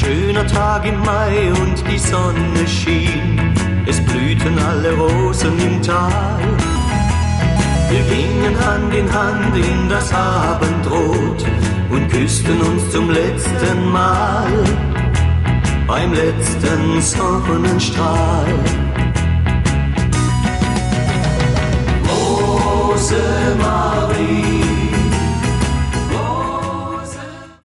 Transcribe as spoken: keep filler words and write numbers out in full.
schöner Tag im Mai und die Sonne schien. Es blühten alle Rosen im Tal. Wir gingen Hand in Hand in das Abendrot und küssten uns zum letzten Mal beim letzten Sonnenstrahl.